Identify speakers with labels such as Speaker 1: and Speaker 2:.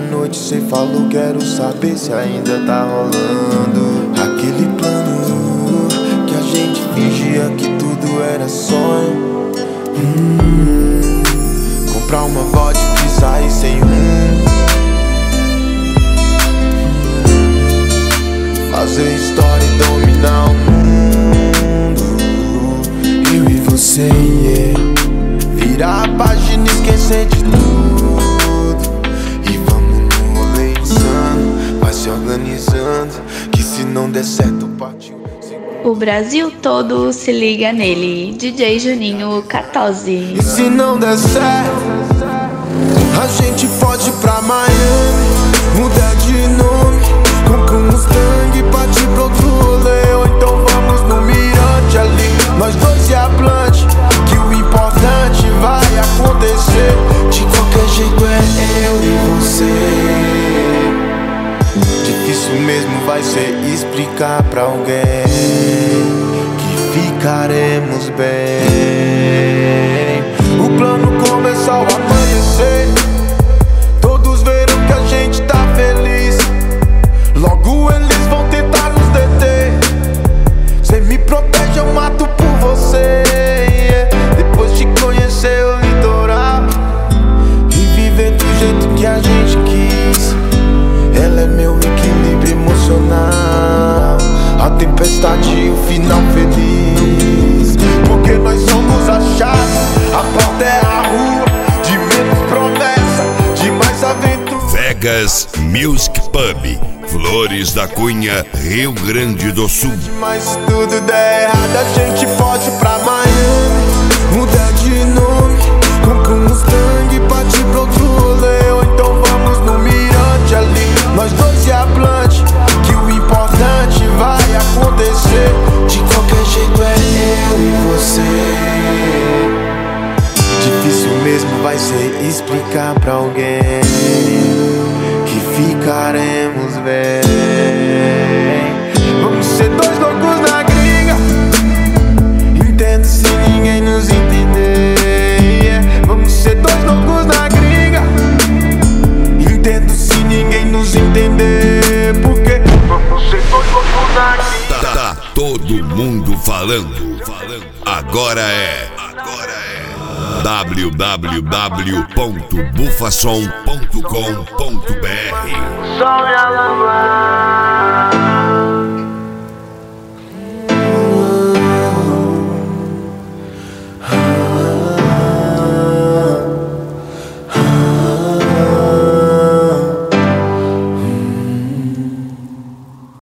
Speaker 1: noite cê falou, quero saber se ainda tá rolando aquele plano que a gente fingia que tudo era sonho. Comprar uma vodka e sair sem rumo, fazer história e dominar o mundo. Eu e você, yeah. Virar a página e esquecer de tudo. E vamos no rolê insano, vai se organizando, que se não der certo partiu.
Speaker 2: O Brasil todo se liga nele, DJ Juninho 14.
Speaker 1: E se não der certo, a gente pode ir pra Miami, mudar de nome, compra um Mustang e partir pro outro rolê. Ou então vamos no mirante ali, nós dois e a Plante, que o importante vai acontecer. De qualquer jeito é eu e você. Difícil mesmo vai ser explicar pra alguém que ficaremos bem. O plano começou a amanhecer, todos viram que a gente tá feliz. Logo eles vão tentar nos deter. Cê me protege, eu mato por você, yeah. Depois de conhecer o litoral e viver do jeito que a gente quis, ela é meu equilíbrio emocional, a tempestade e o final feliz. Porque nós somos a chave, a porta é a rua, de menos promessa, de mais aventura.
Speaker 3: Vegas Music Pub, Flores da Cunha, Rio Grande do Sul.
Speaker 1: Mas se tudo der errado, a gente pode ir pra Miami, mudar de nome, compra um Mustang e partir pro outro rolê. Ou então vamos no mirante ali, nós dois e a Plante, que o importante vai acontecer. De qualquer jeito é eu e você. Difícil mesmo vai ser explicar pra alguém que ficaremos bem. Vamos ser dois loucos na gringa, entendo se ninguém nos entender, yeah. Vamos ser dois loucos na gringa, entendo se ninguém nos entender. Porque vamos ser dois loucos na gringa.
Speaker 3: Tá todo mundo falando. Agora é www.bufasom.com.br.
Speaker 1: Só me alamar.